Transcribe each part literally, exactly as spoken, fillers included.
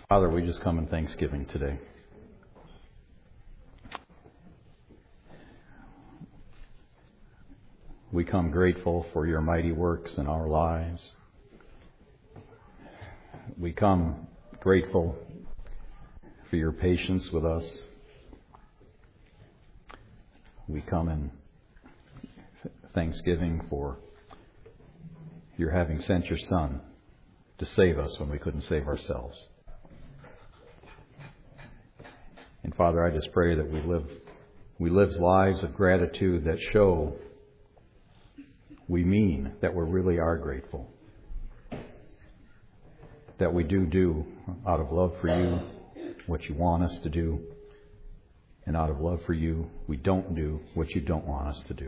Father, we just come in thanksgiving today. We come grateful for your mighty works in our lives. We come grateful for your patience with us. We come in thanksgiving for your having sent your Son to save us when we couldn't save ourselves. And Father, I just pray that we live we live lives of gratitude that show we mean that we really are grateful. That we do do out of love for you what you want us to do. And out of love for you, we don't do what you don't want us to do.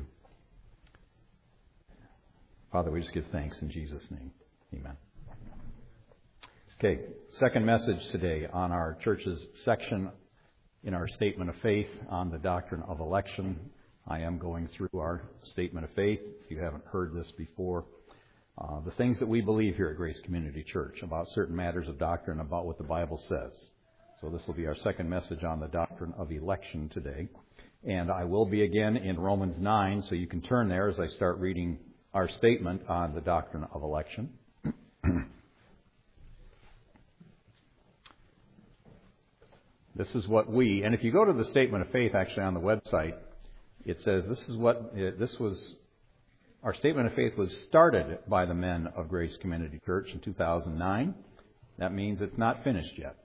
Father, we just give thanks in Jesus' name. Amen. Okay, second message today on our church's section in our statement of faith on the doctrine of election. I am going through our statement of faith. If you haven't heard this before, uh, the things that we believe here at Grace Community Church about certain matters of doctrine, about what the Bible says. So this will be our second message on the doctrine of election today. And I will be again in Romans nine, so you can turn there as I start reading our statement on the doctrine of election. This is what we, and if you go to the statement of faith actually on the website, it says this is what, this was, our statement of faith was started by the men of Grace Community Church in two thousand nine. That means it's not finished yet.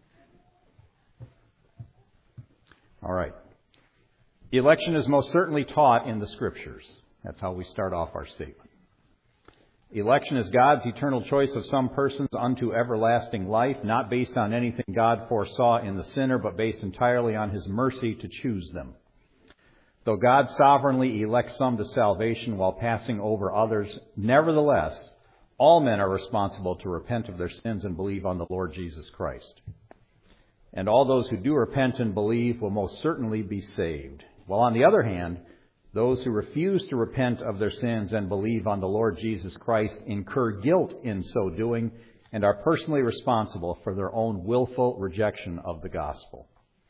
All right. Election is most certainly taught in the Scriptures. That's how we start off our statement. Election is God's eternal choice of some persons unto everlasting life, not based on anything God foresaw in the sinner, but based entirely on His mercy to choose them. Though God sovereignly elects some to salvation while passing over others, nevertheless, all men are responsible to repent of their sins and believe on the Lord Jesus Christ. And all those who do repent and believe will most certainly be saved. While on the other hand, those who refuse to repent of their sins and believe on the Lord Jesus Christ incur guilt in so doing and are personally responsible for their own willful rejection of the gospel.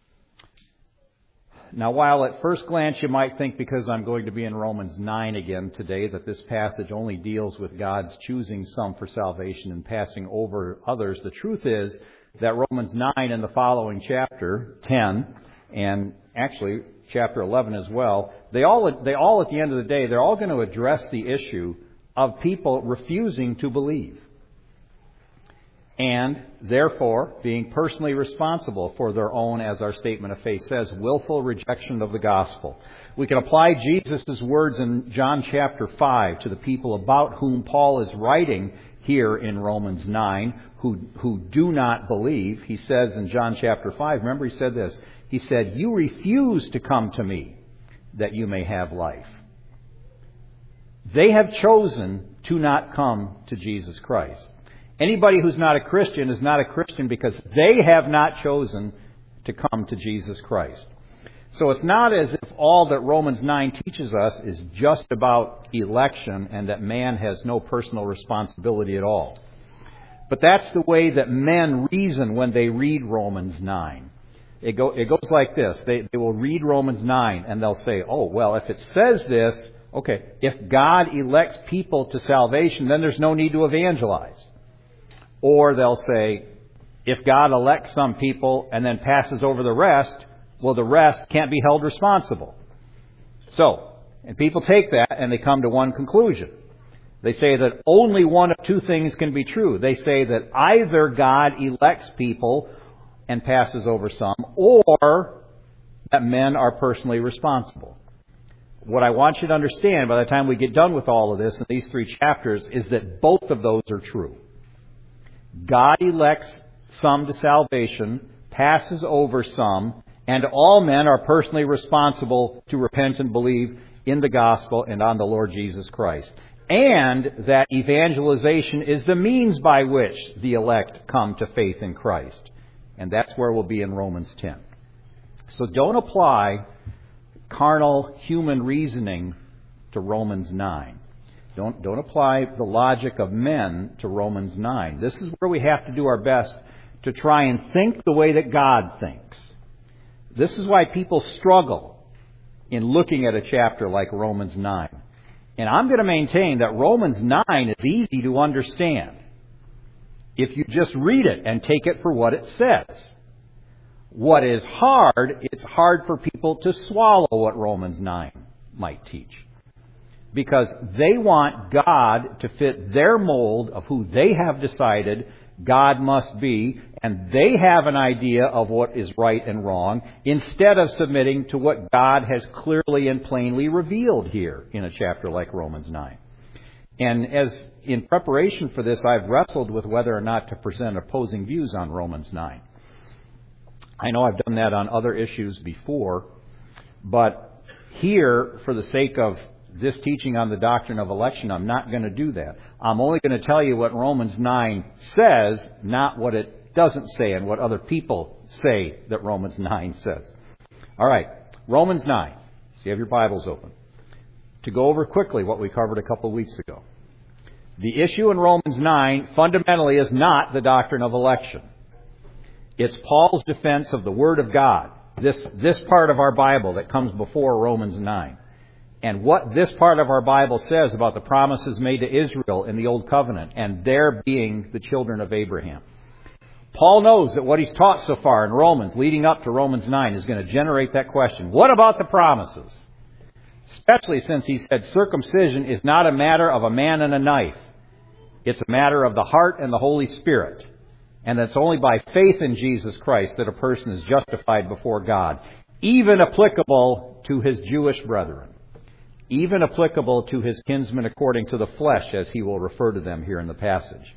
Now, while at first glance you might think, because I'm going to be in Romans nine again today, that this passage only deals with God's choosing some for salvation and passing over others, the truth is that Romans nine and the following chapter, ten, and actually chapter eleven as well, they all, they all at the end of the day, they're all going to address the issue of people refusing to believe. And therefore, being personally responsible for their own, as our statement of faith says, willful rejection of the gospel. We can apply Jesus' words in John chapter five to the people about whom Paul is writing here in Romans nine, who, who do not believe. He says in John chapter five, remember he said this, he said, "You refuse to come to me that you may have life." They have chosen to not come to Jesus Christ. Anybody who's not a Christian is not a Christian because they have not chosen to come to Jesus Christ. So it's not as if all that Romans nine teaches us is just about election and that man has no personal responsibility at all. But that's the way that men reason when they read Romans nine. It, go, it goes like this. They, they will read Romans nine and they'll say, oh, well, if it says this, okay, if God elects people to salvation, then there's no need to evangelize. Or they'll say, if God elects some people and then passes over the rest, well, the rest can't be held responsible. So, and people take that and they come to one conclusion. They say that only one of two things can be true. They say that either God elects people and passes over some, or that men are personally responsible. What I want you to understand by the time we get done with all of this in these three chapters is that both of those are true. God elects some to salvation, passes over some, and all men are personally responsible to repent and believe in the gospel and on the Lord Jesus Christ. And that evangelization is the means by which the elect come to faith in Christ. And that's where we'll be in Romans ten. So don't apply carnal human reasoning to Romans nine. Don't, don't apply the logic of men to Romans nine. This is where we have to do our best to try and think the way that God thinks. This is why people struggle in looking at a chapter like Romans nine. And I'm going to maintain that Romans nine is easy to understand if you just read it and take it for what it says. What is hard, it's hard for people to swallow what Romans nine might teach. Because they want God to fit their mold of who they have decided God must be, and they have an idea of what is right and wrong, instead of submitting to what God has clearly and plainly revealed here in a chapter like Romans nine. And as in preparation for this, I've wrestled with whether or not to present opposing views on Romans nine. I know I've done that on other issues before, but here, for the sake of this teaching on the doctrine of election, I'm not going to do that. I'm only going to tell you what Romans nine says, not what it doesn't say and what other people say that Romans nine says. All right, Romans nine. So you have your Bibles open. To go over quickly what we covered a couple of weeks ago. The issue in Romans nine fundamentally is not the doctrine of election. It's Paul's defense of the Word of God, this, this part of our Bible that comes before Romans nine. And what this part of our Bible says about the promises made to Israel in the Old Covenant and their being the children of Abraham. Paul knows that what he's taught so far in Romans, leading up to Romans nine, is going to generate that question. What about the promises? Especially since he said circumcision is not a matter of a man and a knife. It's a matter of the heart and the Holy Spirit. And it's only by faith in Jesus Christ that a person is justified before God, even applicable to his Jewish brethren. Even applicable to his kinsmen according to the flesh, as he will refer to them here in the passage.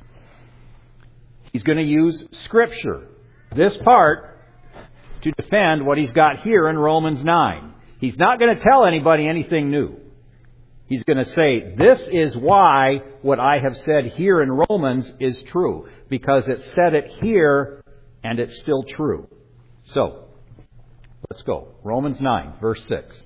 He's going to use Scripture, this part, to defend what he's got here in Romans nine. He's not going to tell anybody anything new. He's going to say, this is why what I have said here in Romans is true, because it said it here and it's still true. So, let's go. Romans nine, verse six.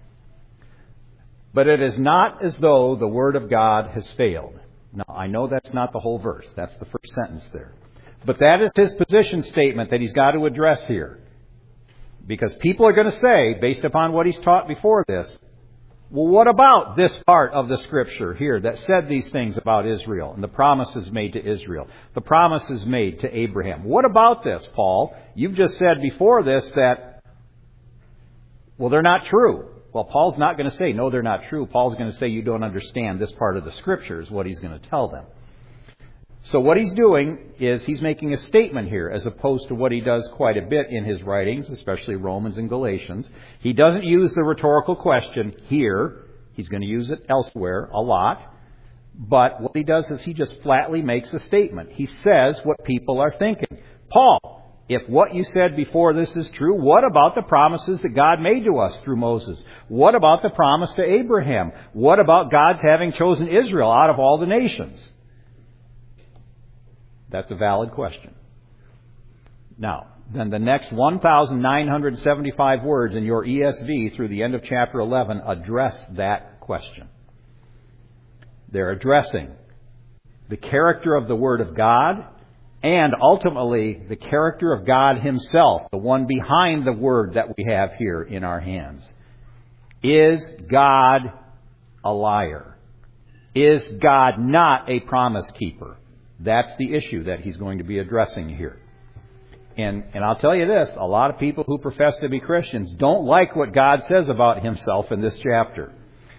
But it is not as though the Word of God has failed. Now, I know that's not the whole verse. That's the first sentence there. But that is his position statement that he's got to address here. Because people are going to say, based upon what he's taught before this, well, what about this part of the Scripture here that said these things about Israel and the promises made to Israel, the promises made to Abraham? What about this, Paul? You've just said before this that, well, they're not true. Well, Paul's not going to say, no, they're not true. Paul's going to say, you don't understand this part of the Scripture is what he's going to tell them. So what he's doing is he's making a statement here as opposed to what he does quite a bit in his writings, especially Romans and Galatians. He doesn't use the rhetorical question here. He's going to use it elsewhere a lot. But what he does is he just flatly makes a statement. He says what people are thinking. Paul, if what you said before this is true, what about the promises that God made to us through Moses? What about the promise to Abraham? What about God's having chosen Israel out of all the nations? That's a valid question. Now, then the next one thousand nine hundred seventy-five words in your E S V through the end of chapter eleven address that question. They're addressing the character of the Word of God and ultimately the character of God Himself, the one behind the Word that we have here in our hands. Is God a liar? Is God not a promise keeper? That's the issue that he's going to be addressing here. And, and I'll tell you this, a lot of people who profess to be Christians don't like what God says about Himself in this chapter.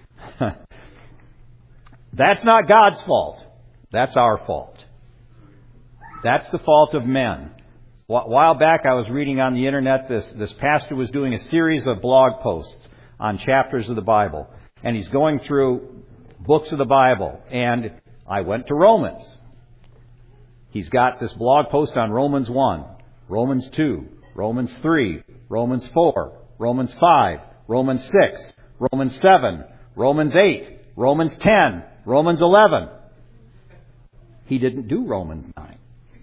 That's not God's fault. That's our fault. That's the fault of men. A while back I was reading on the internet, this, this pastor was doing a series of blog posts on chapters of the Bible. And he's going through books of the Bible. And I went to Romans. He's got this blog post on Romans one, Romans two, Romans three, Romans four, Romans five, Romans six, Romans seven, Romans eight, Romans ten, Romans eleven. He didn't do Romans nine.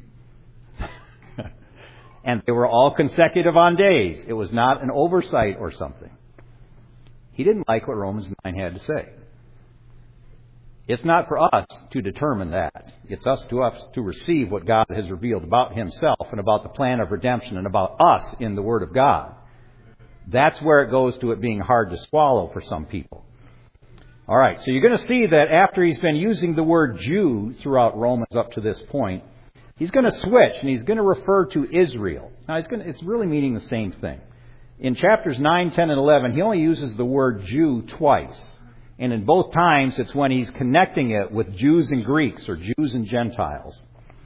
And they were all consecutive on days. It was not an oversight or something. He didn't like what Romans nine had to say. It's not for us to determine that. It's us to us to receive what God has revealed about Himself and about the plan of redemption and about us in the Word of God. That's where it goes to it being hard to swallow for some people. All right, so you're going to see that after he's been using the word Jew throughout Romans up to this point, he's going to switch and he's going to refer to Israel. Now, he's going to, it's really meaning the same thing. In chapters nine, ten, and eleven, he only uses the word Jew twice. And in both times, it's when he's connecting it with Jews and Greeks, or Jews and Gentiles.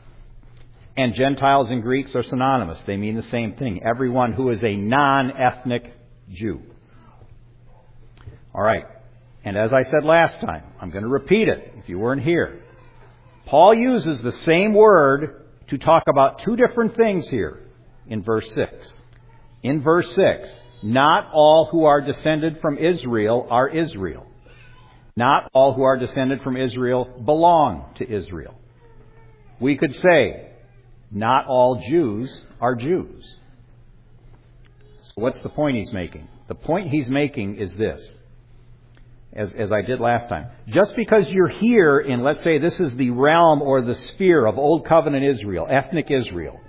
And Gentiles and Greeks are synonymous. They mean the same thing. Everyone who is a non-ethnic Jew. All right. And as I said last time, I'm going to repeat it if you weren't here. Paul uses the same word to talk about two different things here in verse six. In verse six, not all who are descended from Israel are Israel. Not all who are descended from Israel belong to Israel. We could say, not all Jews are Jews. So what's the point he's making? The point he's making is this, as, as I did last time. Just because you're here in, let's say, this is the realm or the sphere of Old Covenant Israel, ethnic Israel,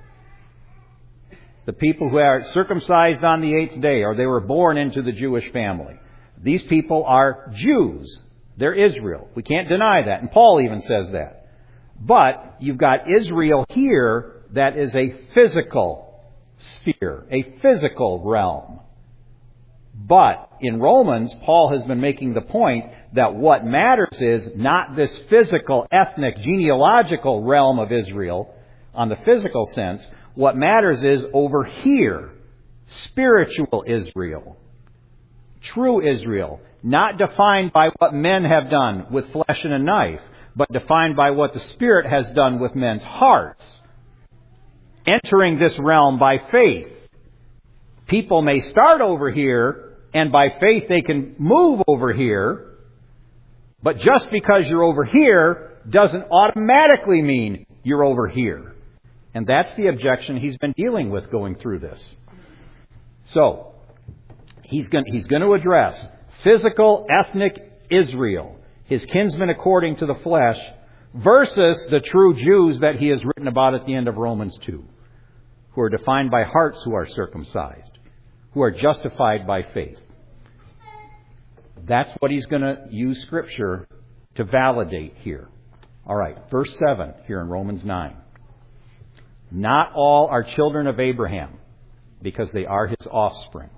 the people who are circumcised on the eighth day, or they were born into the Jewish family, these people are Jews. They're Israel. We can't deny that. And Paul even says that. But you've got Israel here that is a physical sphere, a physical realm. But in Romans, Paul has been making the point that what matters is not this physical, ethnic, genealogical realm of Israel on the physical sense. What matters is over here, spiritual Israel, true Israel. Not defined by what men have done with flesh and a knife, but defined by what the Spirit has done with men's hearts. Entering this realm by faith. People may start over here, and by faith they can move over here, but just because you're over here doesn't automatically mean you're over here. And that's the objection he's been dealing with going through this. So, he's going, he's going to address physical, ethnic Israel, his kinsmen according to the flesh, versus the true Jews that he has written about at the end of Romans two, who are defined by hearts who are circumcised, who are justified by faith. That's what he's going to use Scripture to validate here. All right, verse seven here in Romans nine. Not all are children of Abraham, because they are his offspring.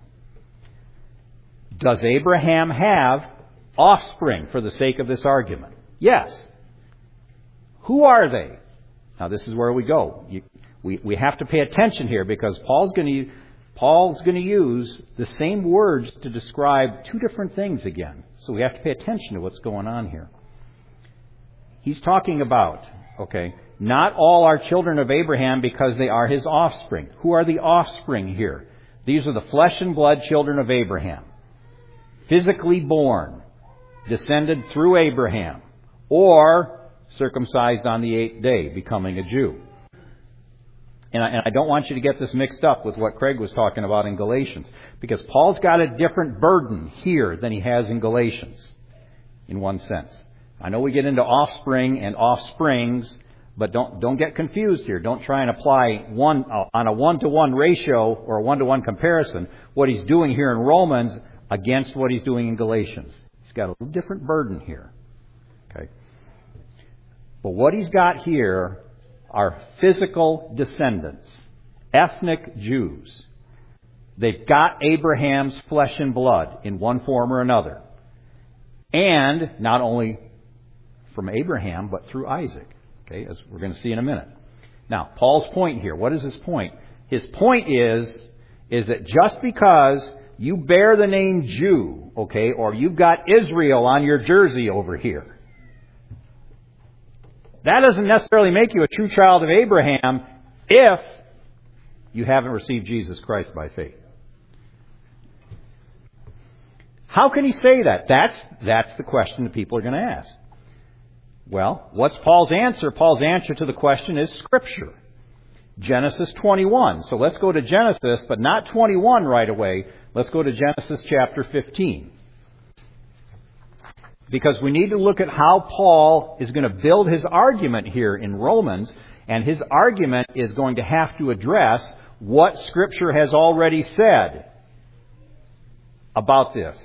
Does Abraham have offspring for the sake of this argument? Yes. Who are they? Now this is where we go. You, we, we have to pay attention here because Paul's going to Paul's going to use the same words to describe two different things again. So we have to pay attention to what's going on here. He's talking about, okay, not all are children of Abraham because they are his offspring. Who are the offspring here? These are the flesh and blood children of Abraham. Physically born, descended through Abraham, or circumcised on the eighth day, becoming a Jew. And I, and I don't want you to get this mixed up with what Craig was talking about in Galatians, because Paul's got a different burden here than he has in Galatians, in one sense. I know we get into offspring and offsprings, but don't don't get confused here. Don't try and apply one on a one-to-one ratio or a one-to-one comparison what he's doing here in Romans against what he's doing in Galatians. He's got a little different burden here. Okay. But what he's got here are physical descendants, ethnic Jews. They've got Abraham's flesh and blood in one form or another. And not only from Abraham, but through Isaac. Okay, as we're going to see in a minute. Now, Paul's point here, what is his point? His point is, is that just because you bear the name Jew, okay, or you've got Israel on your jersey over here, that doesn't necessarily make you a true child of Abraham if you haven't received Jesus Christ by faith. How can he say that? That's, that's the question that people are going to ask. Well, what's Paul's answer? Paul's answer to the question is Scripture. Genesis twenty-one. So let's go to Genesis, but not twenty-one right away. Let's go to Genesis chapter fifteen. because we need to look at how Paul is going to build his argument here in Romans, and his argument is going to have to address what Scripture has already said about this.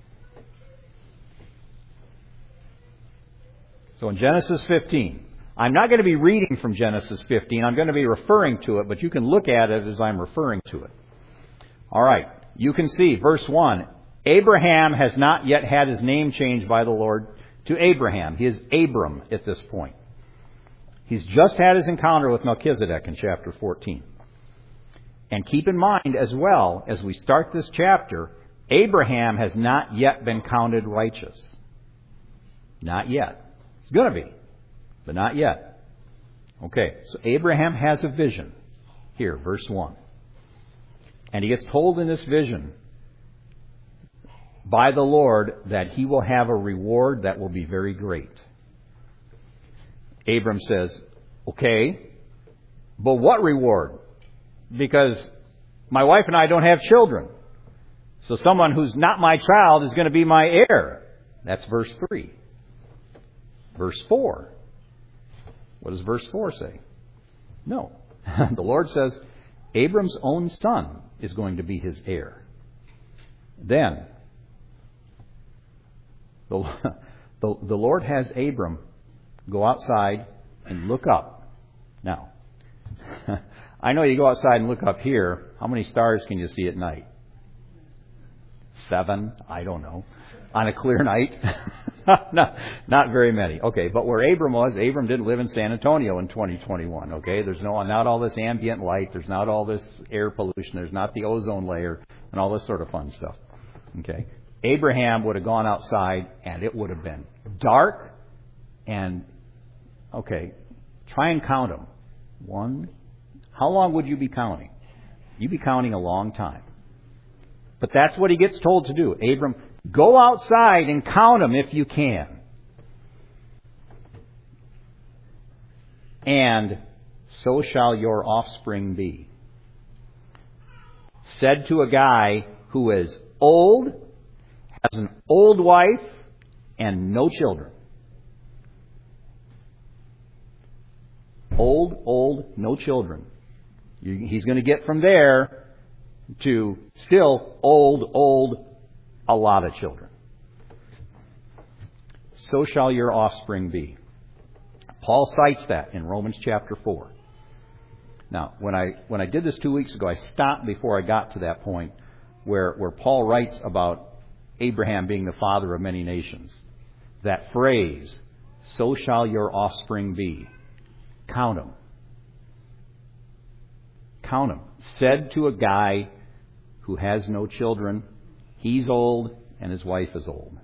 So in Genesis fifteen, I'm not going to be reading from Genesis fifteen. I'm going to be referring to it, but you can look at it as I'm referring to it. All right. You can see, verse one, Abraham has not yet had his name changed by the Lord to Abraham. He is Abram at this point. He's just had his encounter with Melchizedek in chapter fourteen. And keep in mind as well, as we start this chapter, Abraham has not yet been counted righteous. Not yet. It's going to be, but not yet. Okay, so Abraham has a vision. Here, verse one. And he gets told in this vision by the Lord that he will have a reward that will be very great. Abram says, okay, but what reward? Because my wife and I don't have children. So someone who's not my child is going to be my heir. That's verse three. Verse four. What does verse four say? No. The Lord says, Abram's own son is going to be his heir. Then, the, the, the Lord has Abram go outside and look up. Now, I know you go outside and look up here. How many stars can you see at night? Seven? I don't know. On a clear night? not, not very many. Okay, but where Abram was, Abram didn't live in San Antonio in twenty twenty-one. Okay, there's no not all this ambient light. There's not all this air pollution. There's not the ozone layer and all this sort of fun stuff. Okay, Abraham would have gone outside and it would have been dark. And okay, try and count them. One. How long would you be counting? You'd be counting a long time. But that's what he gets told to do. Abram, go outside and count them if you can. And so shall your offspring be. Said to a guy who is old, has an old wife, and no children. Old, old, no children. He's going to get from there to still old, old, a lot of children. So shall your offspring be. Paul cites that in Romans chapter four. Now, when I when I did this two weeks ago, I stopped before I got to that point where, where Paul writes about Abraham being the father of many nations. That phrase, so shall your offspring be. Count them. Count them. Said to a guy who has no children. He's old and his wife is old.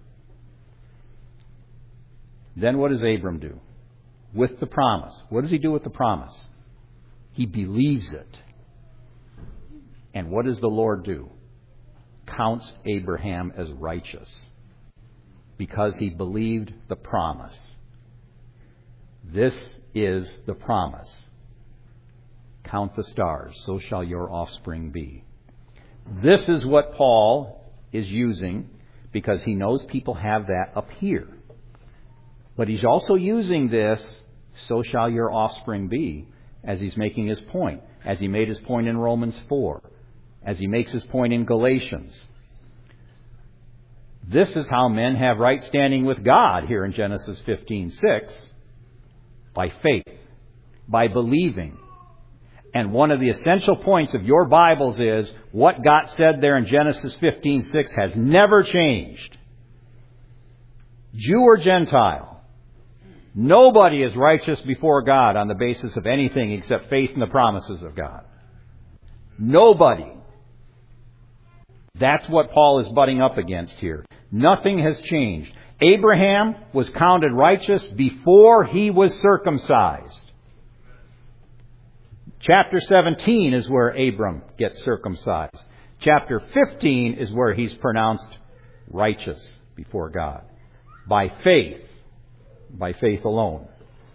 Then what does Abram do? With the promise. What does he do with the promise? He believes it. And what does the Lord do? Counts Abraham as righteous. Because he believed the promise. This is the promise. Count the stars, so shall your offspring be. This is what Paul is using because he knows people have that up here. But he's also using this, so shall your offspring be, as he's making his point, as he made his point in Romans four, as he makes his point in Galatians. This is how men have right standing with God here in Genesis fifteen six, by faith, by believing. And one of the essential points of your Bibles is what got said there in Genesis fifteen six has never changed. Jew or Gentile, nobody is righteous before God on the basis of anything except faith in the promises of God. Nobody. That's what Paul is butting up against here. Nothing has changed. Abraham was counted righteous before he was circumcised. Chapter seventeen is where Abram gets circumcised. Chapter fifteen is where he's pronounced righteous before God. By faith. By faith alone.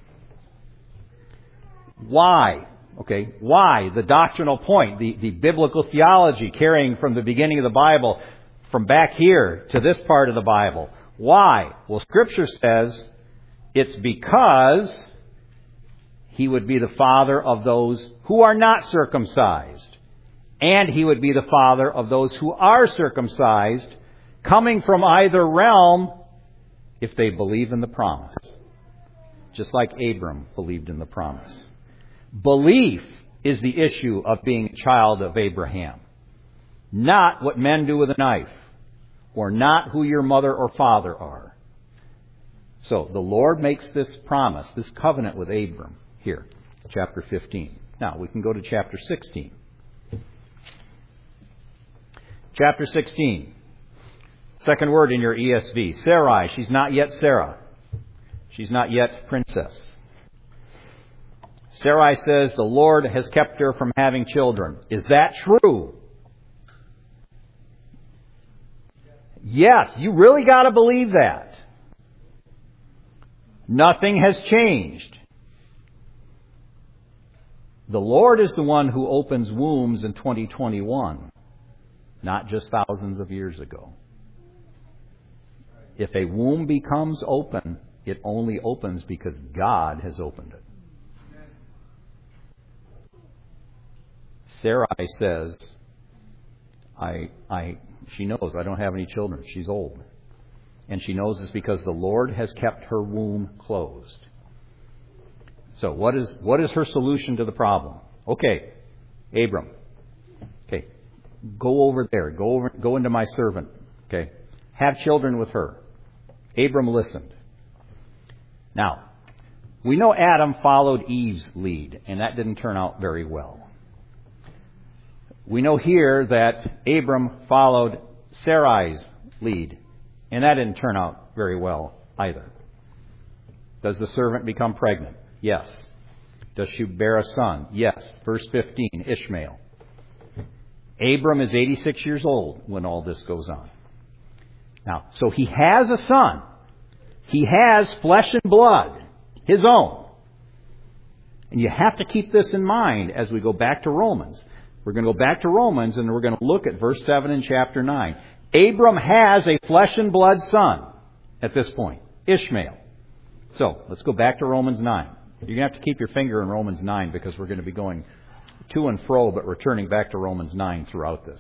Why? Okay, why? The doctrinal point, the, the biblical theology carrying from the beginning of the Bible from back here to this part of the Bible. Why? Well, Scripture says it's because he would be the father of those who are not circumcised, and he would be the father of those who are circumcised, coming from either realm, if they believe in the promise. Just like Abram believed in the promise. Belief is the issue of being a child of Abraham. Not what men do with a knife, or not who your mother or father are. So the Lord makes this promise, this covenant with Abram here, chapter fifteen. Now we can go to chapter sixteen. Chapter sixteen. Second word in your E S V. Sarai. She's not yet Sarah. She's not yet princess. Sarai says the Lord has kept her from having children. Is that true? Yes, you really got to believe that. Nothing has changed. The Lord is the one who opens wombs in twenty twenty-one, not just thousands of years ago. If a womb becomes open, it only opens because God has opened it. Sarai says, I, I, she knows I don't have any children. She's old. And she knows it's because the Lord has kept her womb closed. So what is, what is her solution to the problem? Okay, Abram. Okay, go over there. Go over, go into my servant. Okay, have children with her. Abram listened. Now, we know Adam followed Eve's lead, and that didn't turn out very well. We know here that Abram followed Sarai's lead, and that didn't turn out very well either. Does the servant become pregnant? Yes. Does she bear a son? Yes. Verse fifteen, Ishmael. Abram is eighty-six years old when all this goes on. Now, so he has a son. He has flesh and blood, his own. And you have to keep this in mind as we go back to Romans. We're going to go back to Romans and we're going to look at verse seven in chapter nine. Abram has a flesh and blood son at this point, Ishmael. So, let's go back to Romans nine. You're going to have to keep your finger in Romans nine because we're going to be going to and fro, but returning back to Romans nine throughout this.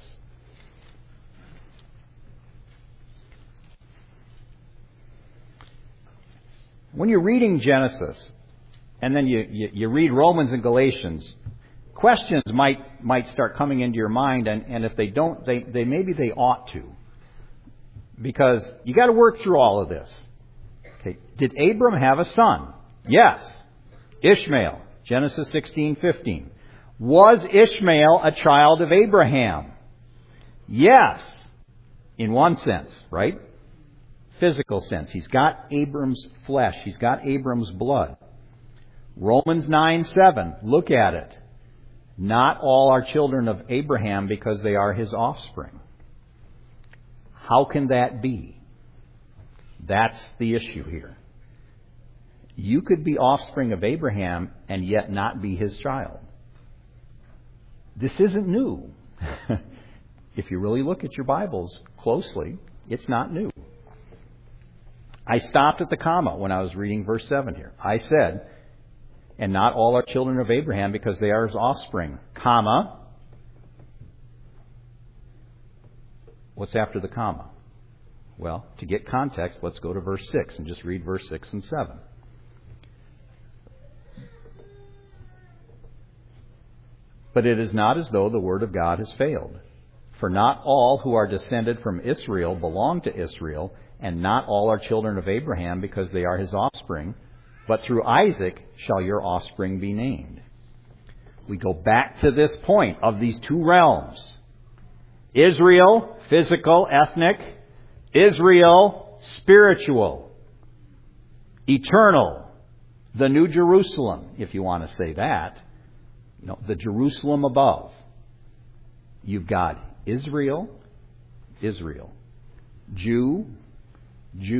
When you're reading Genesis, and then you, you, you read Romans and Galatians, questions might might start coming into your mind, and, and if they don't, they, they maybe they ought to. Because you got to work through all of this. Okay. Did Abram have a son? Yes. Ishmael, Genesis sixteen fifteen. Was Ishmael a child of Abraham? Yes. In one sense, right? Physical sense. He's got Abram's flesh. He's got Abram's blood. Romans nine seven. Look at it. Not all are children of Abraham because they are his offspring. How can that be? That's the issue here. You could be offspring of Abraham and yet not be his child. This isn't new. If you really look at your Bibles closely, it's not new. I stopped at the comma when I was reading verse seven here. I said, and not all are children of Abraham because they are his offspring, comma. What's after the comma? Well, to get context, let's go to verse six and just read verse six and seven. But it is not as though the word of God has failed. For not all who are descended from Israel belong to Israel, and not all are children of Abraham because they are his offspring, but through Isaac shall your offspring be named. We go back to this point of these two realms. Israel, physical, ethnic. Israel, spiritual, eternal. The New Jerusalem, if you want to say that. You know, the Jerusalem above. You've got Israel, Israel. Jew, Jew.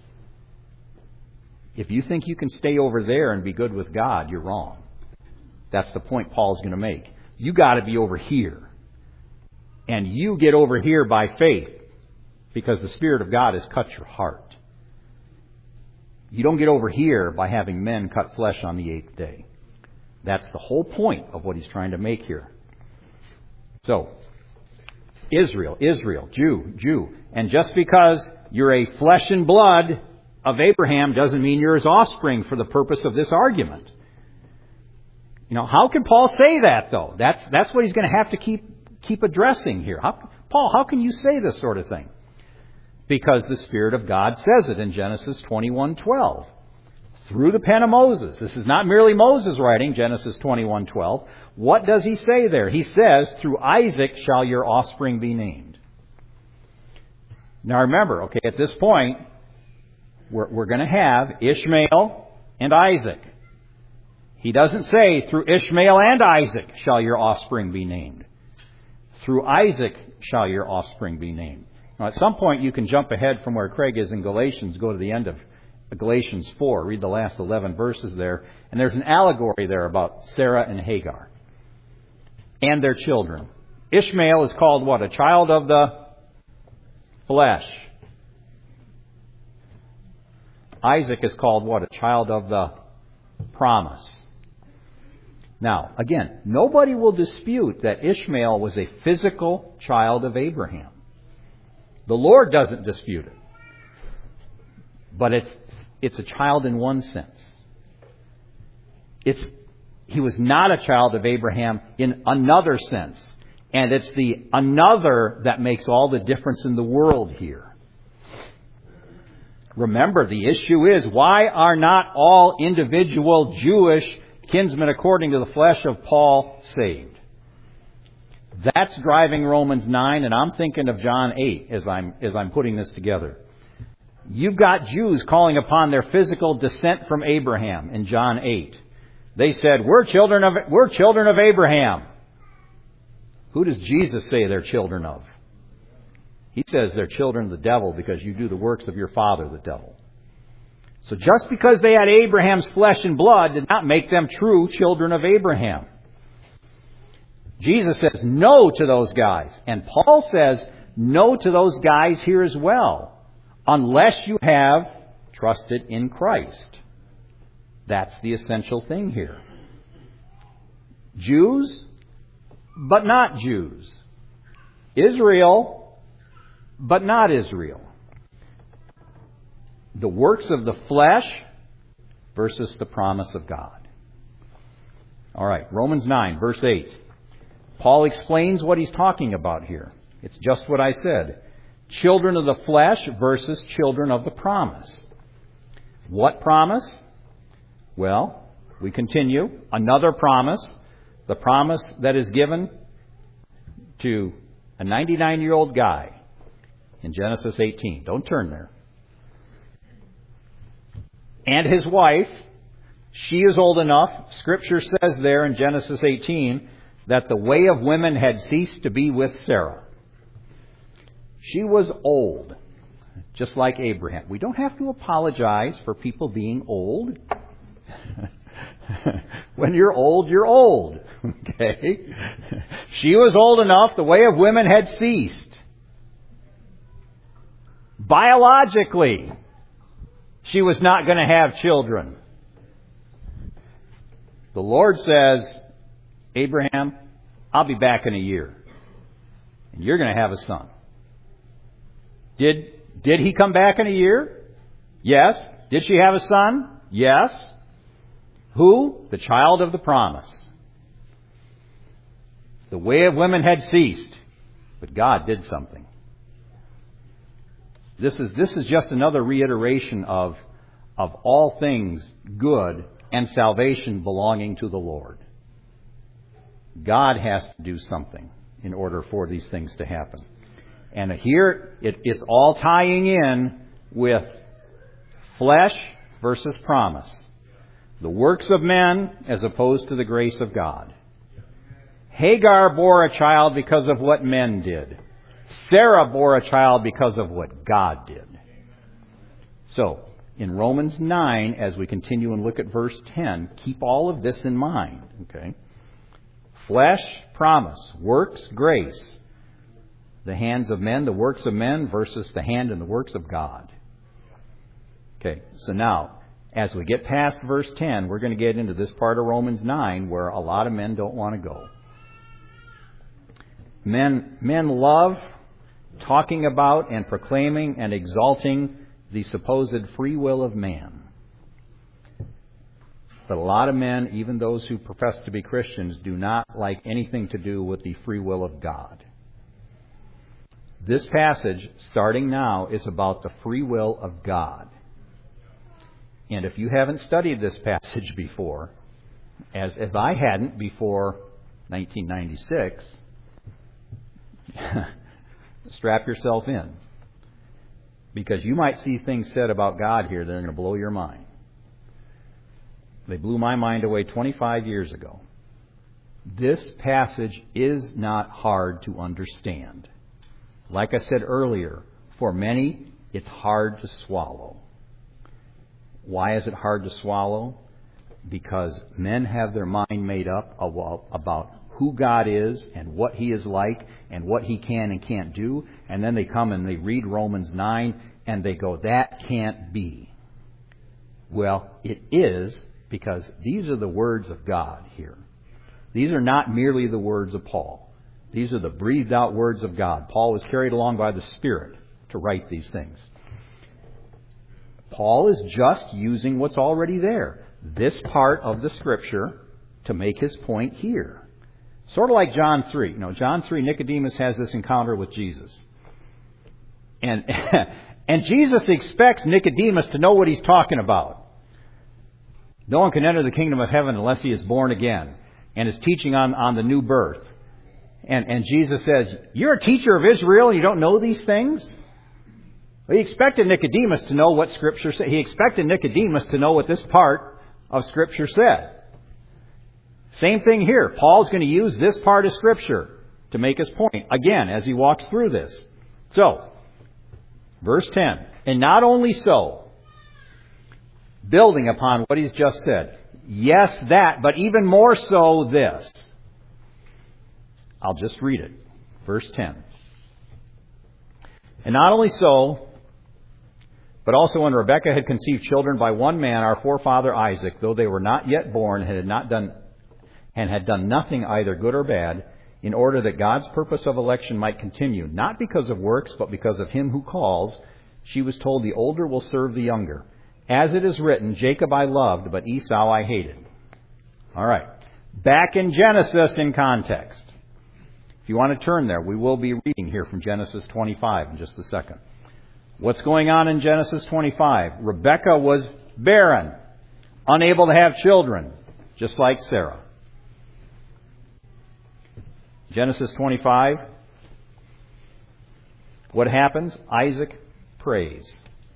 If you think you can stay over there and be good with God, you're wrong. That's the point Paul's going to make. You got to be over here. And you get over here by faith because the Spirit of God has cut your heart. You don't get over here by having men cut flesh on the eighth day. That's the whole point of what he's trying to make here. So, Israel, Israel, Jew, Jew. And just because you're a flesh and blood of Abraham doesn't mean you're his offspring for the purpose of this argument. You know, how can Paul say that, though? That's that's what he's going to have to keep keep addressing here. How, Paul, how can you say this sort of thing? Because the Spirit of God says it in Genesis twenty-one twelve. Through the pen of Moses. This is not merely Moses writing, Genesis twenty-one twelve. What does he say there? He says, through Isaac shall your offspring be named. Now remember, okay, at this point, we're, we're going to have Ishmael and Isaac. He doesn't say, through Ishmael and Isaac shall your offspring be named. Through Isaac shall your offspring be named. Now, at some point, you can jump ahead from where Craig is in Galatians, go to the end of Galatians four, read the last eleven verses there, and there's an allegory there about Sarah and Hagar and their children. Ishmael is called what? A child of the flesh. Isaac is called what? A child of the promise. Now, again, nobody will dispute that Ishmael was a physical child of Abraham. The Lord doesn't dispute it. But it's it's a child in one sense. It's he was not a child of Abraham in another sense. And it's the another that makes all the difference in the world here. Remember, the issue is, why are not all individual Jewish kinsmen according to the flesh of Paul saved? That's driving Romans nine, and I'm thinking of John eight as I'm as I'm putting this together. You've got Jews calling upon their physical descent from Abraham in John eight. They said, "We're children of we're children of Abraham." Who does Jesus say they're children of? He says they're children of the devil because you do the works of your father, the devil. So just because they had Abraham's flesh and blood did not make them true children of Abraham. Jesus says no to those guys. And Paul says no to those guys here as well. Unless you have trusted in Christ. That's the essential thing here. Jews, but not Jews. Israel, but not Israel. The works of the flesh versus the promise of God. All right, Romans nine, verse eight. Paul explains what he's talking about here. It's just what I said. Children of the flesh versus children of the promise. What promise? Well, we continue. Another promise. The promise that is given to a ninety-nine-year-old guy in Genesis eighteen. Don't turn there. And his wife, she is old enough. Scripture says there in Genesis eighteen that the way of women had ceased to be with Sarah. She was old, just like Abraham. We don't have to apologize for people being old. When you're old, you're old. Okay? She was old enough, the way of women had ceased. Biologically, she was not going to have children. The Lord says, Abraham, I'll be back in a year. And you're going to have a son. Did, did he come back in a year? Yes. Did she have a son? Yes. Who? The child of the promise. The way of women had ceased, but God did something. This is, this is just another reiteration of, of all things good and salvation belonging to the Lord. God has to do something in order for these things to happen. And here it, it's all tying in with flesh versus promise. The works of men as opposed to the grace of God. Hagar bore a child because of what men did. Sarah bore a child because of what God did. So, in Romans nine, as we continue and look at verse ten, keep all of this in mind. Okay? Flesh, promise. Works, grace. The hands of men, the works of men versus the hand and the works of God. Okay, so now, As we get past verse ten, we're going to get into this part of Romans nine where a lot of men don't want to go. Men, men love talking about and proclaiming and exalting the supposed free will of man. But a lot of men, even those who profess to be Christians, do not like anything to do with the free will of God. This passage, starting now, is about the free will of God. And if you haven't studied this passage before, as, as I hadn't before nineteen ninety-six, strap yourself in. Because you might see things said about God here that are going to blow your mind. They blew my mind away twenty-five years ago. This passage is not hard to understand. Like I said earlier, for many, it's hard to swallow. Why is it hard to swallow? Because men have their mind made up about who God is and what He is like and what He can and can't do. And then they come and they read Romans nine and they go, that can't be. Well, it is, because these are the words of God here. These are not merely the words of Paul. These are the breathed out words of God. Paul was carried along by the Spirit to write these things. Paul is just using what's already there, this part of the Scripture, to make his point here. Sort of like John three. You know, John three, Nicodemus has this encounter with Jesus. And, and Jesus expects Nicodemus to know what he's talking about. No one can enter the kingdom of heaven unless he is born again. And is teaching on, on the new birth. And, and Jesus says, you're a teacher of Israel and you don't know these things? Well, he expected Nicodemus to know what Scripture said. He expected Nicodemus to know what this part of Scripture said. Same thing here. Paul's going to use this part of Scripture to make his point, again, as he walks through this. So, verse ten. And not only so, building upon what he's just said. Yes, that, but even more so this. I'll just read it. Verse ten. And not only so, but also when Rebekah had conceived children by one man, our forefather Isaac, though they were not yet born and had not done and had done nothing either good or bad, in order that God's purpose of election might continue, not because of works, but because of him who calls, she was told, the older will serve the younger. As it is written, Jacob I loved, but Esau I hated. All right. Back in Genesis in context. If you want to turn there, we will be reading here from Genesis twenty-five in just a second. What's going on in Genesis twenty-five? Rebekah was barren, unable to have children, just like Sarah. Genesis twenty-five. What happens? Isaac prays.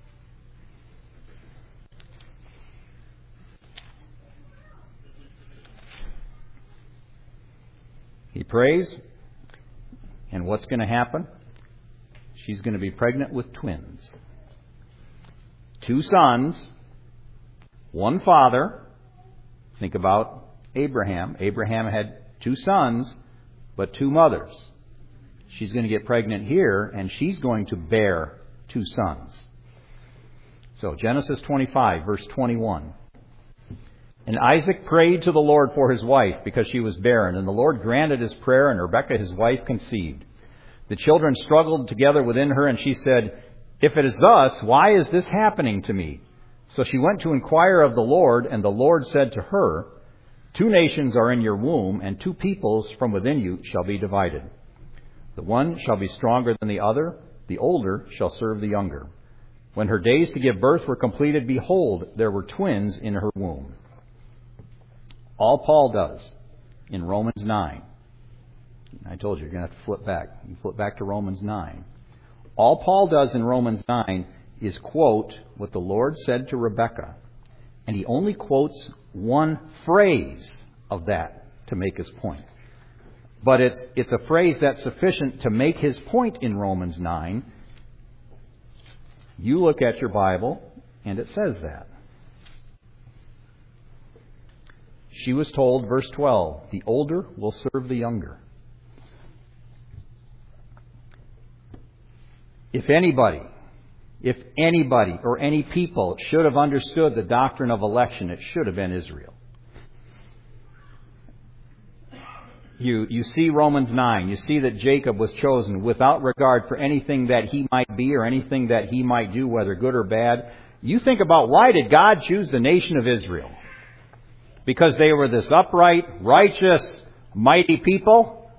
He prays, and what's going to happen? She's going to be pregnant with twins. Two sons, one father. Think about Abraham. Abraham had two sons, but two mothers. She's going to get pregnant here, and she's going to bear two sons. So Genesis twenty-five, verse twenty-one. And Isaac prayed to the Lord for his wife, because she was barren. And the Lord granted his prayer, and Rebekah his wife conceived. The children struggled together within her, and she said, if it is thus, why is this happening to me? So she went to inquire of the Lord, and the Lord said to her, two nations are in your womb, and two peoples from within you shall be divided. The one shall be stronger than the other, the older shall serve the younger. When her days to give birth were completed, behold, there were twins in her womb. All Paul does in Romans nine. I told you, you're going to have to flip back. You flip back to Romans nine. All Paul does in Romans nine is quote what the Lord said to Rebekah. And he only quotes one phrase of that to make his point. But it's, it's a phrase that's sufficient to make his point in Romans nine. You look at your Bible, and it says that. She was told, verse twelve, the older will serve the younger. If anybody If anybody or any people should have understood the doctrine of election, it should have been Israel. You, you see Romans nine. You see that Jacob was chosen without regard for anything that he might be or anything that he might do, whether good or bad. You think about, why did God choose the nation of Israel? Because they were this upright, righteous, mighty people?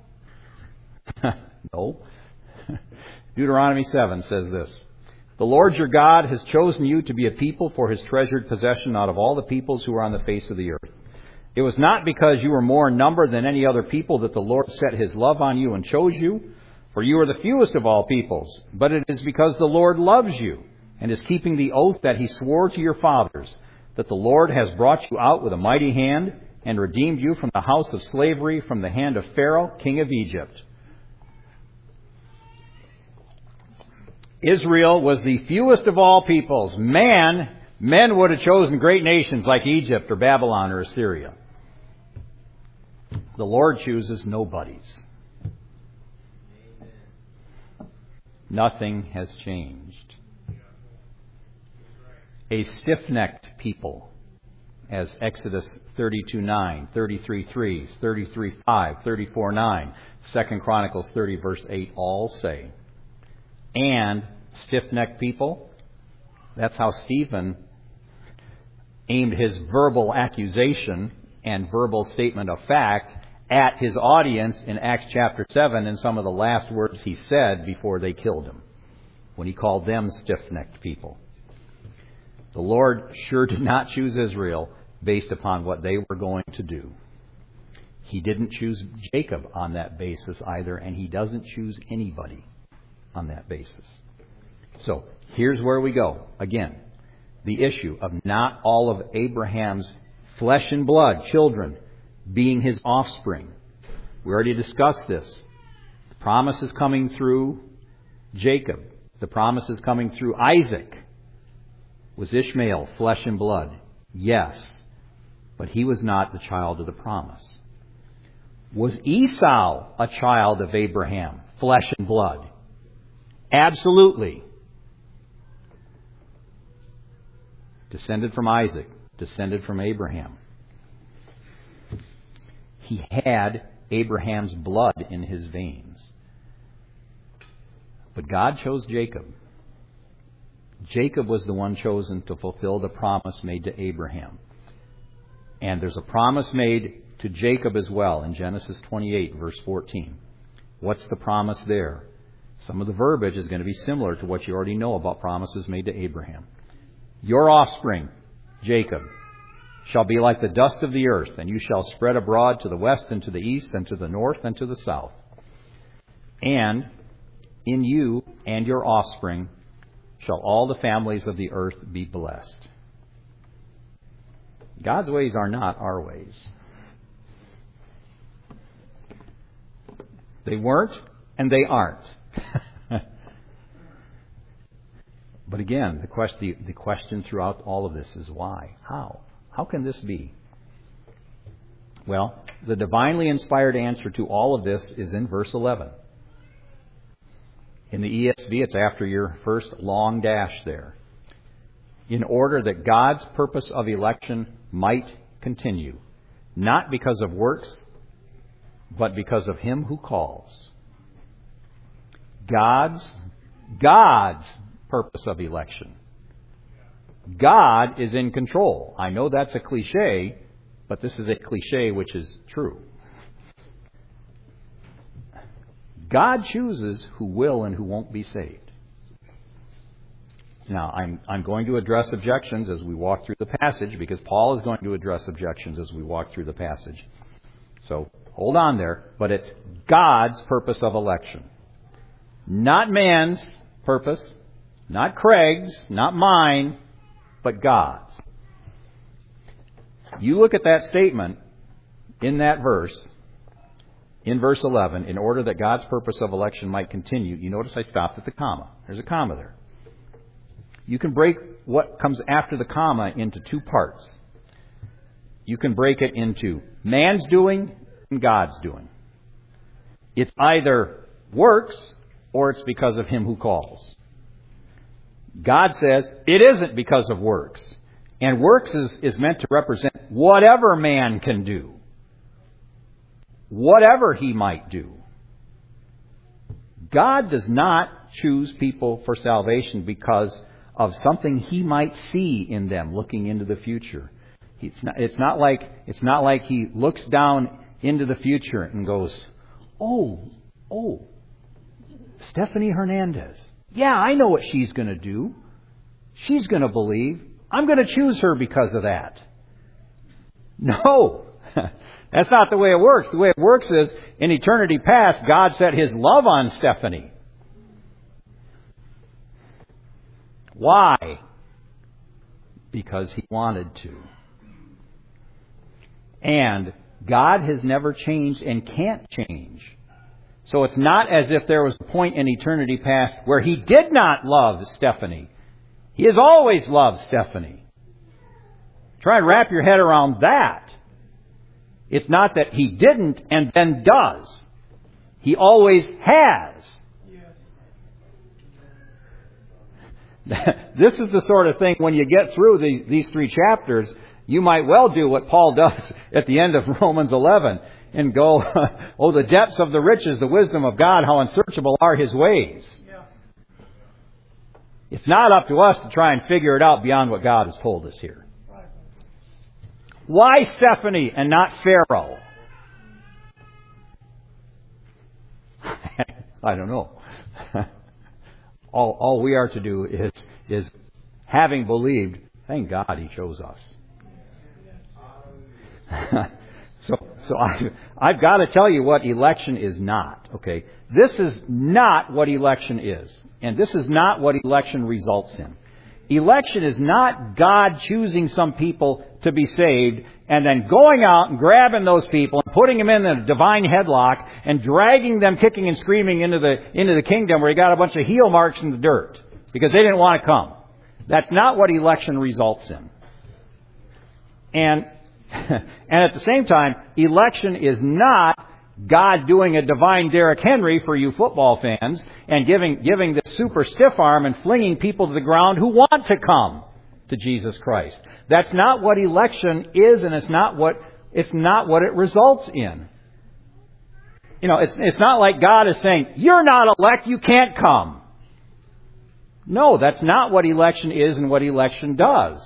No. Deuteronomy seven says this: "The Lord your God has chosen you to be a people for His treasured possession out of all the peoples who are on the face of the earth. It was not because you were more in number than any other people that the Lord set His love on you and chose you, for you are the fewest of all peoples. But it is because the Lord loves you and is keeping the oath that He swore to your fathers, that the Lord has brought you out with a mighty hand and redeemed you from the house of slavery, from the hand of Pharaoh, king of Egypt." Israel was the fewest of all peoples. Man, men would have chosen great nations like Egypt or Babylon or Assyria. The Lord chooses nobodies. Nothing has changed. A stiff-necked people, as Exodus thirty-two nine, thirty-three three, thirty-three five, thirty-four nine, Second Chronicles thirty verse eight all say. And stiff-necked people, that's how Stephen aimed his verbal accusation and verbal statement of fact at his audience in Acts chapter seven in some of the last words he said before they killed him, when he called them stiff-necked people. The Lord sure did not choose Israel based upon what they were going to do. He didn't choose Jacob on that basis either, and He doesn't choose anybody on that basis. So, here's where we go. Again, the issue of not all of Abraham's flesh and blood children being his offspring. We already discussed this. The promise is coming through Jacob. The promise is coming through Isaac. Was Ishmael flesh and blood? Yes. But he was not the child of the promise. Was Esau a child of Abraham, flesh and blood? Absolutely. Descended from Isaac, descended from Abraham. He had Abraham's blood in his veins. But God chose Jacob. Jacob was the one chosen to fulfill the promise made to Abraham. And there's a promise made to Jacob as well in Genesis twenty-eight, verse fourteen. What's the promise there? Some of the verbiage is going to be similar to what you already know about promises made to Abraham. Your offspring, Jacob, shall be like the dust of the earth, and you shall spread abroad to the west and to the east and to the north and to the south. And in you and your offspring shall all the families of the earth be blessed. God's ways are not our ways. They weren't, and they aren't. But again, the question, the, the question throughout all of this is why? How? How can this be? Well, the divinely inspired answer to all of this is in verse eleven. In the E S V, it's after your first long dash there. In order that God's purpose of election might continue, not because of works, but because of Him who calls. God's, God's purpose of election. God is in control. I know that's a cliche, but this is a cliche which is true. God chooses who will and who won't be saved. Now, I'm, I'm going to address objections as we walk through the passage, because Paul is going to address objections as we walk through the passage. So, hold on there, but it's God's purpose of election. Not man's purpose, not Craig's, not mine, but God's. You look at that statement in that verse, in verse eleven, in order that God's purpose of election might continue. You notice I stopped at the comma. There's a comma there. You can break what comes after the comma into two parts. You can break it into man's doing and God's doing. It's either works or it's because of Him who calls. God says it isn't because of works. And works is, is meant to represent whatever man can do. Whatever he might do. God does not choose people for salvation because of something he might see in them looking into the future. It's not, it's not like, it's not like he looks down into the future and goes, oh, oh, Stephanie Hernandez. Yeah, I know what she's going to do. She's going to believe. I'm going to choose her because of that. No, that's not the way it works. The way it works is, in eternity past, God set His love on Stephanie. Why? Because He wanted to. And God has never changed and can't change. So it's not as if there was a point in eternity past where He did not love Stephanie. He has always loved Stephanie. Try and wrap your head around that. It's not that He didn't and then does. He always has. Yes. This is the sort of thing, when you get through these, these three chapters, you might well do what Paul does at the end of Romans eleven and go, oh, the depths of the riches, the wisdom of God, how unsearchable are His ways. Yeah. It's not up to us to try and figure it out beyond what God has told us here. Why Stephanie and not Pharaoh? I don't know. all, all we are to do is, is, having believed, thank God He chose us. so, so I, I've got to tell you what election is not. Okay, this is not what election is, and this is not what election results in. Election is not God choosing some people to be saved and then going out and grabbing those people and putting them in a divine headlock and dragging them kicking and screaming into the into the kingdom where He got a bunch of heel marks in the dirt because they didn't want to come. That's not what election results in. And and at the same time, election is not God doing a divine Derrick Henry for you football fans and giving giving this super stiff arm and flinging people to the ground who want to come to Jesus Christ. That's not what election is, and it's not what it's not what it results in. You know, it's it's not like God is saying, "You're not elect, you can't come." No, that's not what election is and what election does.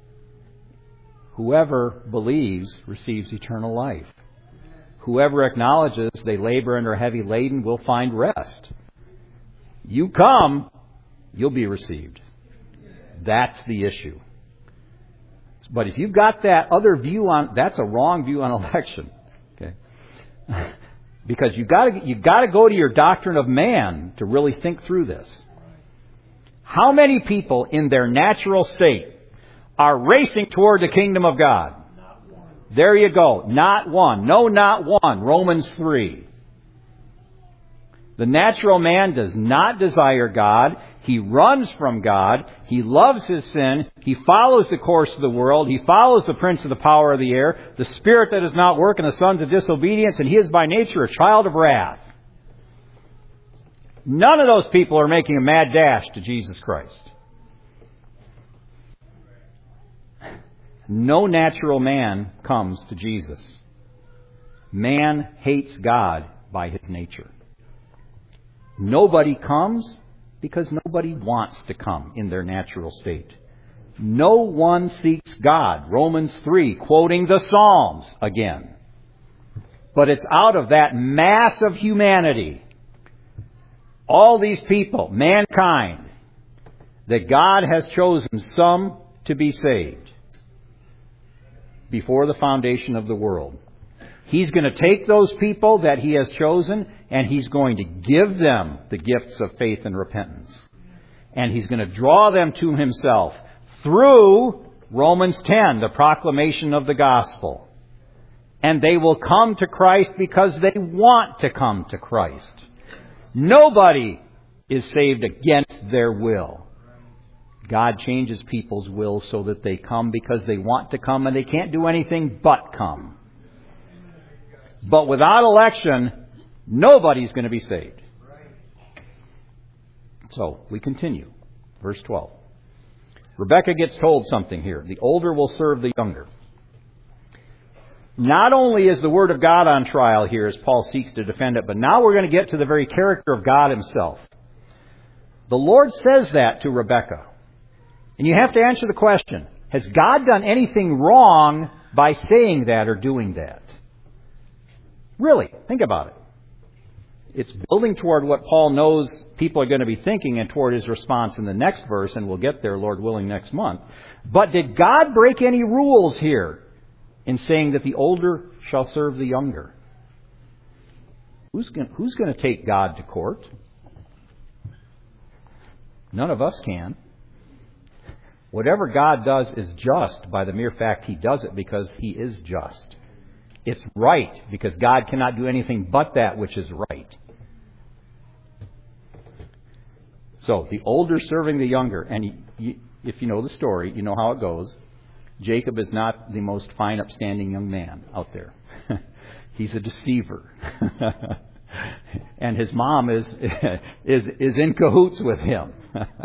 Whoever believes receives eternal life. Whoever acknowledges they labor and are heavy laden will find rest. You come, you'll be received. That's the issue. But if you've got that other view on, that's a wrong view on election. Okay, because you got to you got to go to your doctrine of man to really think through this. How many people in their natural state are racing toward the kingdom of God? There you go. Not one. No, not one. Romans three. The natural man does not desire God. He runs from God. He loves his sin. He follows the course of the world. He follows the prince of the power of the air, the spirit that does not work in the sons of disobedience, and he is by nature a child of wrath. None of those people are making a mad dash to Jesus Christ. No natural man comes to Jesus. Man hates God by his nature. Nobody comes because nobody wants to come in their natural state. No one seeks God. Romans three, quoting the Psalms again. But it's out of that mass of humanity, all these people, mankind, that God has chosen some to be saved before the foundation of the world. He's going to take those people that He has chosen and He's going to give them the gifts of faith and repentance. And He's going to draw them to Himself through Romans ten, the proclamation of the gospel. And they will come to Christ because they want to come to Christ. Nobody is saved against their will. God changes people's will so that they come because they want to come, and they can't do anything but come. But without election, nobody's going to be saved. So, we continue. Verse twelve. Rebekah gets told something here. The older will serve the younger. Not only is the Word of God on trial here as Paul seeks to defend it, but now we're going to get to the very character of God Himself. The Lord says that to Rebekah. And you have to answer the question, has God done anything wrong by saying that or doing that? Really, think about it. It's building toward what Paul knows people are going to be thinking and toward his response in the next verse, and we'll get there, Lord willing, next month. But did God break any rules here in saying that the older shall serve the younger? Who's going, who's going to take God to court? None of us can. Whatever God does is just by the mere fact He does it because He is just. It's right because God cannot do anything but that which is right. So, the older serving the younger. And you, you, if you know the story, you know how it goes. Jacob is not the most fine, upstanding young man out there. He's a deceiver. And his mom is, is, is in cahoots with him.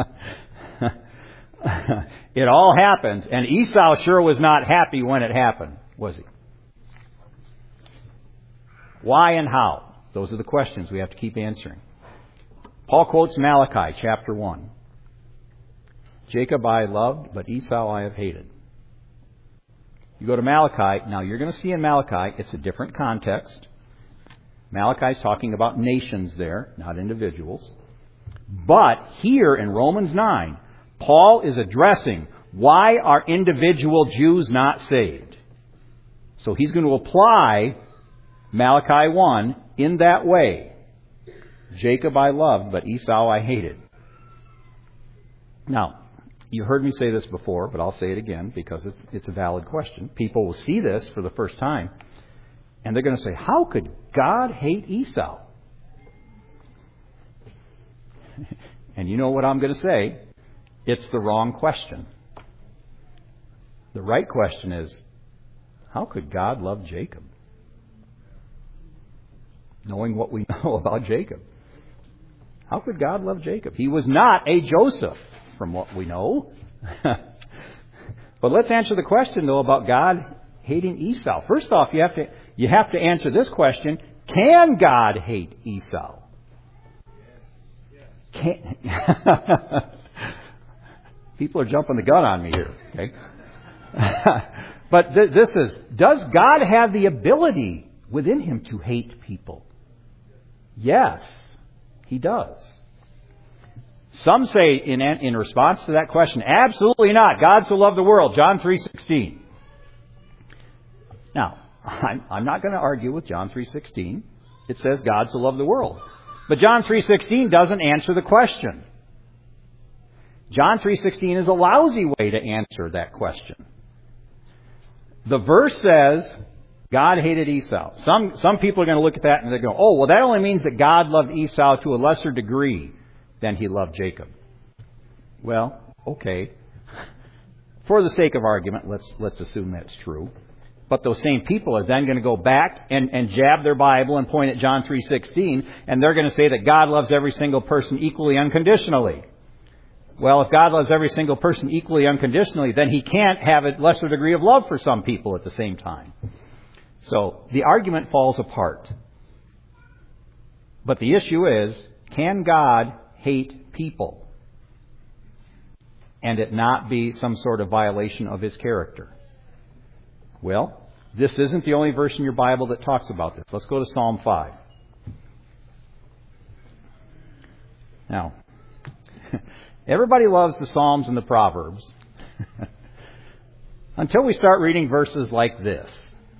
It all happens. And Esau sure was not happy when it happened, was he? Why and how? Those are the questions we have to keep answering. Paul quotes Malachi chapter one. Jacob I loved, but Esau I have hated. You go to Malachi. Now you're going to see in Malachi, it's a different context. Malachi's talking about nations there, not individuals. But here in Romans nine, Paul is addressing why are individual Jews not saved. So he's going to apply Malachi one in that way. Jacob I loved, but Esau I hated. Now, you heard me say this before, but I'll say it again because it's, it's a valid question. People will see this for the first time, and they're going to say, how could God hate Esau? And you know what I'm going to say? It's the wrong question. The right question is, how could God love Jacob? Knowing what we know about Jacob. How could God love Jacob? He was not a Joseph, from what we know. But let's answer the question, though, about God hating Esau. First off, you have to you have to answer this question: can God hate Esau? Can... People are jumping the gun on me here. Okay, but th- this is: does God have the ability within Him to hate people? Yes, He does. Some say in in response to that question, absolutely not. God so loved the world, John three sixteen. Now, I'm, I'm not going to argue with John three sixteen. It says God so loved the world. But John three sixteen doesn't answer the question. John three sixteen is a lousy way to answer that question. The verse says God hated Esau. Some some people are going to look at that and they're going, oh, well, that only means that God loved Esau to a lesser degree than He loved Jacob. Well, okay. For the sake of argument, let's let's assume that's true. But those same people are then going to go back and, and jab their Bible and point at John three sixteen, and they're going to say that God loves every single person equally unconditionally. Well, if God loves every single person equally unconditionally, then He can't have a lesser degree of love for some people at the same time. So the argument falls apart. But the issue is, can God hate people and it not be some sort of violation of His character? Well, this isn't the only verse in your Bible that talks about this. Let's go to Psalm five. Now, everybody loves the Psalms and the Proverbs until we start reading verses like this.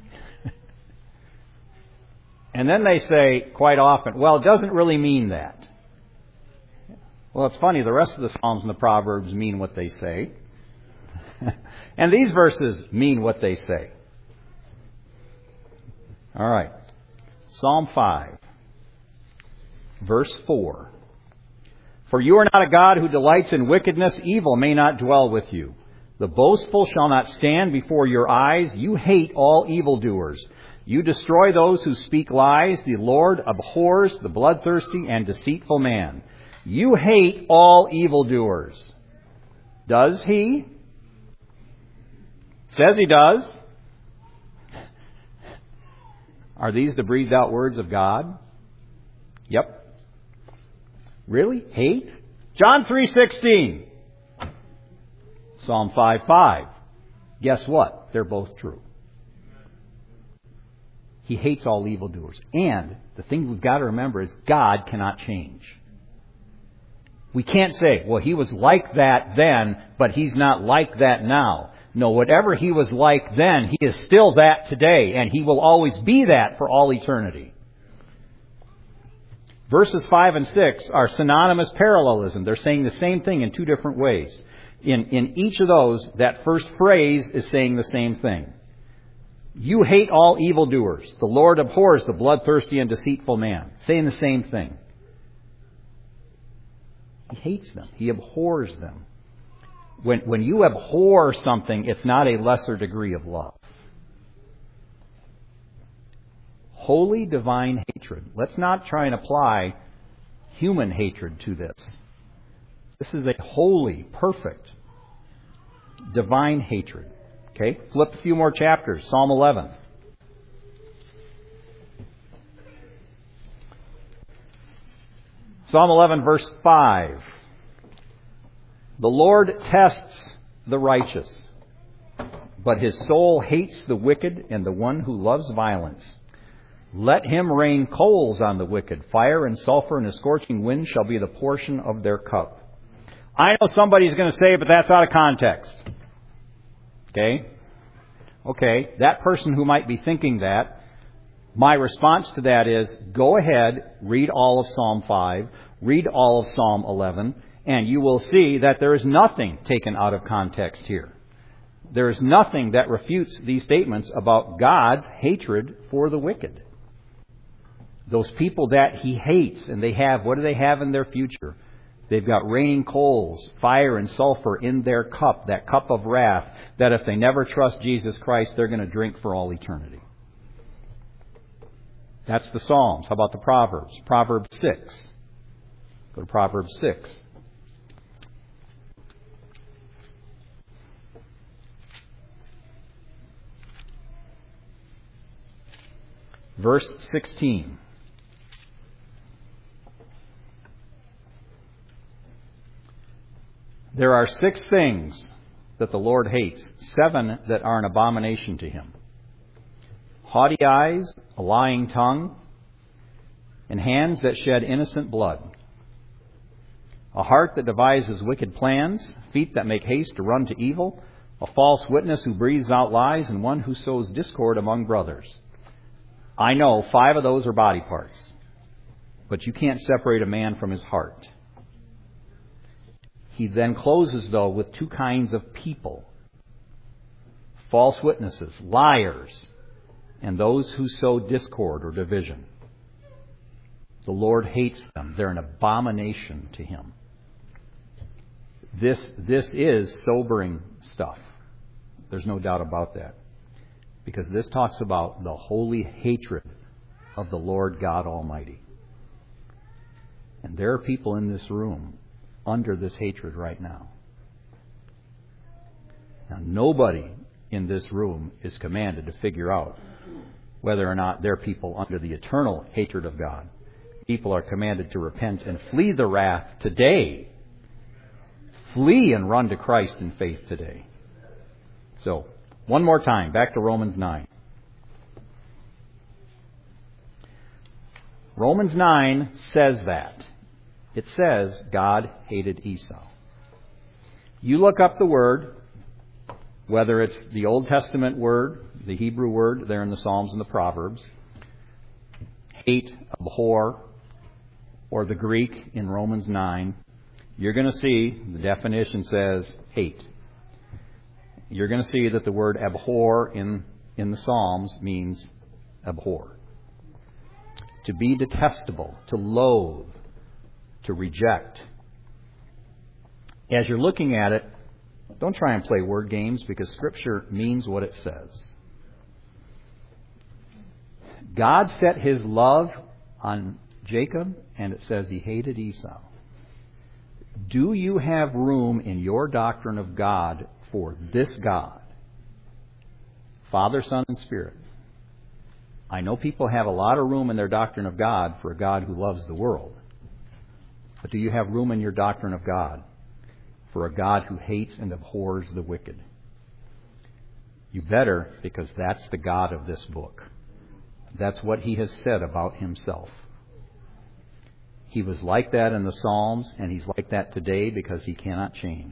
And then they say quite often, well, it doesn't really mean that. Well, it's funny, the rest of the Psalms and the Proverbs mean what they say. And these verses mean what they say. All right. Psalm five, verse four. For you are not a God who delights in wickedness. Evil may not dwell with you. The boastful shall not stand before your eyes. You hate all evildoers. You destroy those who speak lies. The Lord abhors the bloodthirsty and deceitful man. You hate all evildoers. Does he? Says he does. Are these the breathed out words of God? Yep. Really? Hate? John three sixteen. Psalm five five. Guess what? They're both true. He hates all evildoers. And the thing we've got to remember is God cannot change. We can't say, well, he was like that then, but he's not like that now. No, whatever he was like then, he is still that today, and he will always be that for all eternity. Verses five and six are synonymous parallelism. They're saying the same thing in two different ways. In, in each of those, that first phrase is saying the same thing. You hate all evildoers. The Lord abhors the bloodthirsty and deceitful man. Saying the same thing. He hates them. He abhors them. When, when you abhor something, it's not a lesser degree of love. Holy divine hatred. Let's not try and apply human hatred to this. This is a holy, perfect, divine hatred. Okay, flip a few more chapters. Psalm eleven. Psalm eleven, verse five. The Lord tests the righteous, but his soul hates the wicked and the one who loves violence. Let him rain coals on the wicked. Fire and sulfur and a scorching wind shall be the portion of their cup. I know somebody's going to say, but that's out of context. Okay? Okay, that person who might be thinking that, my response to that is, go ahead, read all of Psalm five, read all of Psalm eleven, and you will see that there is nothing taken out of context here. There is nothing that refutes these statements about God's hatred for the wicked. Those people that he hates, and they have, what do they have in their future? They've got raining coals, fire and sulfur in their cup, that cup of wrath, that if they never trust Jesus Christ, they're going to drink for all eternity. That's the Psalms. How about the Proverbs? Proverbs six. Go to Proverbs six. Verse sixteen. There are six things that the Lord hates, seven that are an abomination to him. Haughty eyes, a lying tongue, and hands that shed innocent blood. A heart that devises wicked plans, feet that make haste to run to evil, a false witness who breathes out lies, and one who sows discord among brothers. I know five of those are body parts, but you can't separate a man from his heart. He then closes, though, with two kinds of people. False witnesses, liars, and those who sow discord or division. The Lord hates them. They're an abomination to him. This, this is sobering stuff. There's no doubt about that. Because this talks about the holy hatred of the Lord God Almighty. And there are people in this room under this hatred right now. Now, nobody in this room is commanded to figure out whether or not they're people under the eternal hatred of God. People are commanded to repent and flee the wrath today. Flee and run to Christ in faith today. So, one more time, back to Romans nine. Romans nine says that. It says God hated Esau. You look up the word, whether it's the Old Testament word, the Hebrew word there in the Psalms and the Proverbs, hate, abhor, or the Greek in Romans nine, you're going to see the definition says hate. You're going to see that the word abhor in, in the Psalms means abhor. To be detestable, to loathe, to reject. As you're looking at it, don't try and play word games because Scripture means what it says. God set his love on Jacob, and it says he hated Esau. Do you have room in your doctrine of God for this God? Father, Son, and Spirit. I know people have a lot of room in their doctrine of God for a God who loves the world. But do you have room in your doctrine of God for a God who hates and abhors the wicked? You better, because that's the God of this book. That's what He has said about Himself. He was like that in the Psalms, and He's like that today because He cannot change.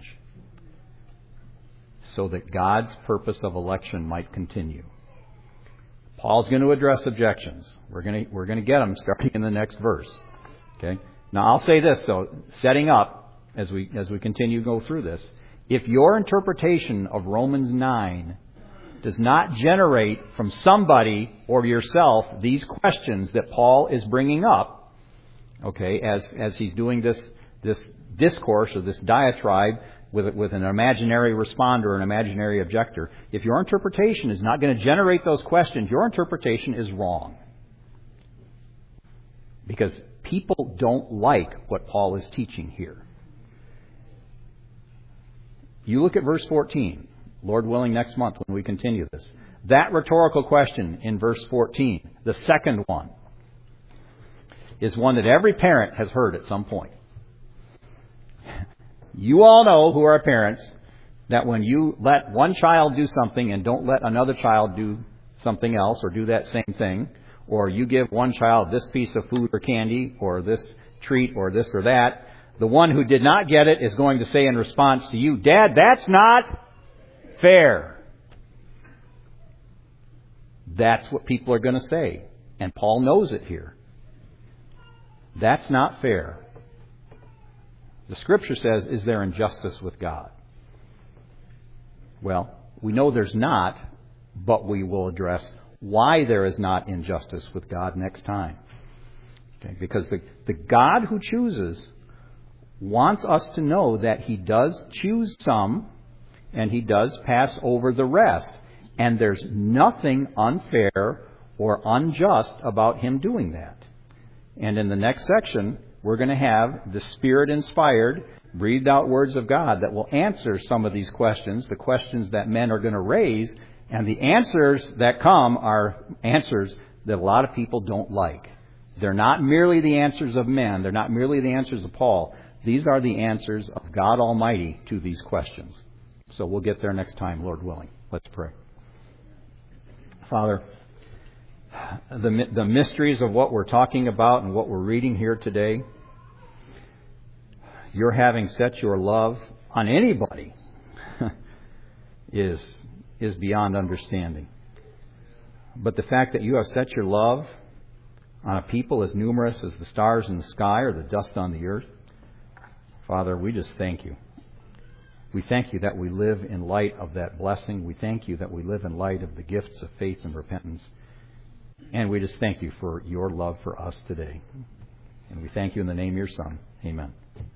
So that God's purpose of election might continue. Paul's going to address objections. We're going to, we're going to get them starting in the next verse. Okay? Now I'll say this though, setting up as we as we continue to go through this. If your interpretation of Romans nine does not generate from somebody or yourself these questions that Paul is bringing up, okay, as as he's doing this this discourse or this diatribe with with an imaginary responder or an imaginary objector, if your interpretation is not going to generate those questions, your interpretation is wrong. Because people don't like what Paul is teaching here. You look at verse fourteen. Lord willing, next month when we continue this. That rhetorical question in verse fourteen, the second one, is one that every parent has heard at some point. You all know who are parents that when you let one child do something and don't let another child do something else or do that same thing, or you give one child this piece of food or candy or this treat or this or that, the one who did not get it is going to say in response to you, Dad, that's not fair. That's what people are going to say. And Paul knows it here. That's not fair. The Scripture says, is there injustice with God? Well, we know there's not, but we will address why there is not injustice with God next time. Okay? Because the, the God who chooses wants us to know that He does choose some and He does pass over the rest. And there's nothing unfair or unjust about Him doing that. And in the next section, we're going to have the Spirit-inspired, breathed-out words of God that will answer some of these questions, the questions that men are going to raise. And the answers that come are answers that a lot of people don't like. They're not merely the answers of men. They're not merely the answers of Paul. These are the answers of God Almighty to these questions. So we'll get there next time, Lord willing. Let's pray. Father, the, the mysteries of what we're talking about and what we're reading here today, your having set your love on anybody is, is beyond understanding. But the fact that you have set your love on a people as numerous as the stars in the sky or the dust on the earth, Father, we just thank you. We thank you that we live in light of that blessing. We thank you that we live in light of the gifts of faith and repentance. And we just thank you for your love for us today. And we thank you in the name of your Son. Amen.